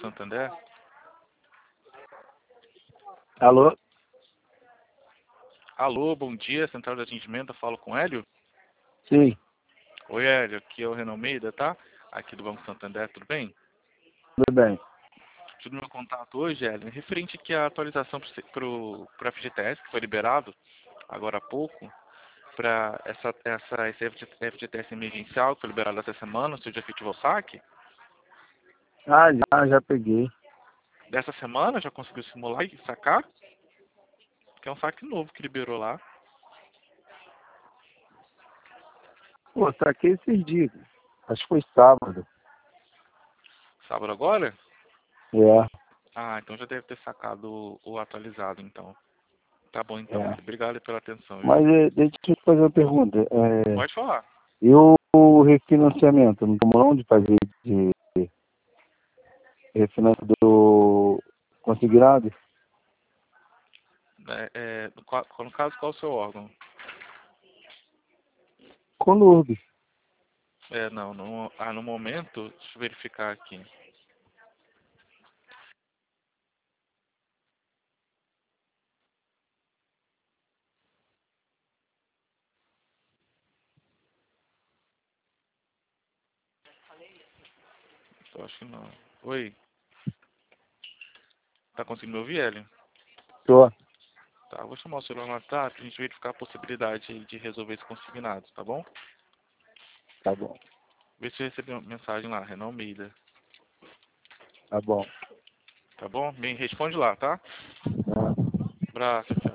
Santander? Alô? Alô, bom dia, central de atendimento, eu falo com o Hélio? Sim, Oi, Hélio, aqui é o Renan Almeida, tá? Aqui do Banco Santander, tudo bem? tudo bem. Tudo meu contato hoje, Hélio, referente aqui à atualização para o FGTS, que foi liberado agora há pouco, para esse FGTS emergencial que foi liberado essa semana, o seu já efetivou o saque? Já peguei. Dessa semana já conseguiu simular e sacar? Que é um saque novo que liberou lá. Pô, saquei esses dias. Acho que foi sábado. Sábado agora? É, Ah, então já deve ter sacado o atualizado, então. Tá bom, então. é. Obrigado pela atenção, viu? Mas deixa eu te fazer uma pergunta. Pode falar. E o refinanciamento? Não tomou onde fazer de refinanciamento do consignado? No caso, qual é o seu órgão? Conurb. Não, no momento, deixa eu verificar aqui. Eu acho que não. Oi, tá conseguindo me ouvir, Hélio? Tô. Tá, vou chamar o celular no WhatsApp pra gente verificar a possibilidade aí de resolver esse consignado, tá bom? Tá bom. Vê se eu recebi uma mensagem lá, Renan Almeida. Tá bom. Tá bom? Me responde lá, tá? Tá. Abraço, tchau.